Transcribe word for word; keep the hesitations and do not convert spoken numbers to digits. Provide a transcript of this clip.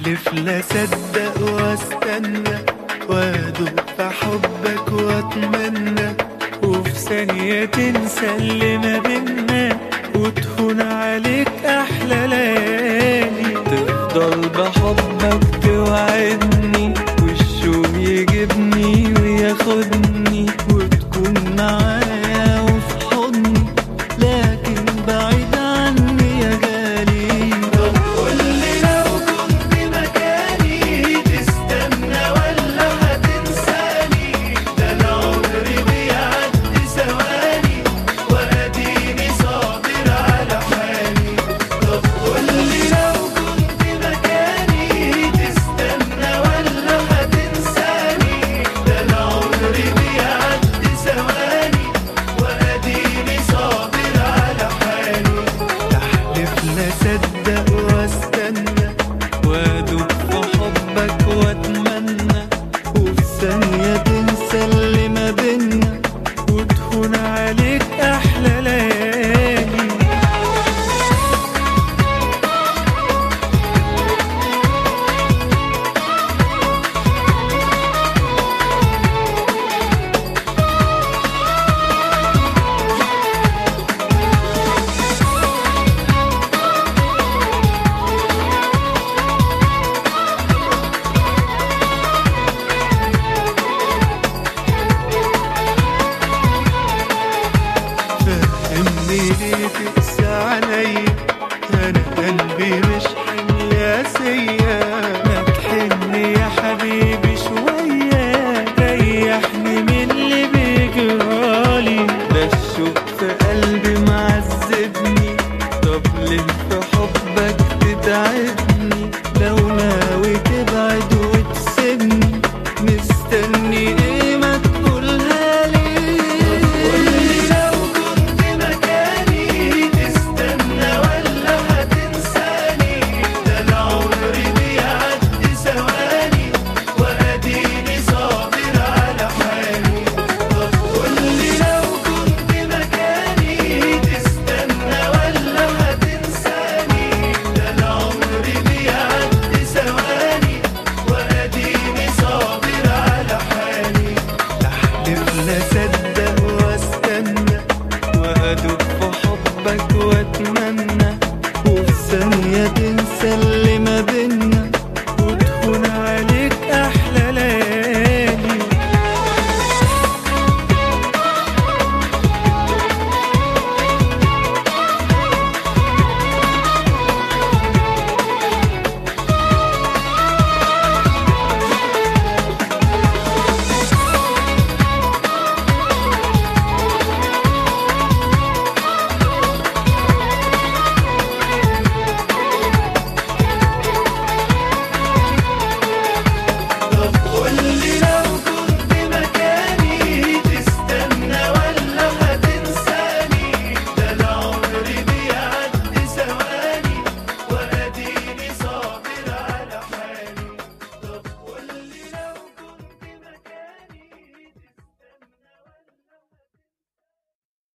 احلف لا صدق واستنى وادوب في حبك واتمنى وفي ثانية تنسى اللي ما بينا وتهون عليك احلى ليالي تفضل بحبك توعدني والشوق يجيبني وياخدني وتكون معايا وفي حضني لكن بعيد عني يا غالي. طب قولي لو كنت مكاني تستنى ولا هتنساني؟ ده انا عمري بيعدي ثواني واديني صابر على حالي. طب قولي لو كنت مكاني تستنى ولا هتنساني؟ ده انا عمري بيعدي ثواني واديني صابر على حالي. احلف لا صدق واستنى وادوب في حبك واتمنى وفي ثانية تنسى اللي ما بينا وتهون عليك احلى ليالي. فهمني ليه تقسى عليا؟ انا قلبي مش حمل قاسية. ما تحن يا حبيبي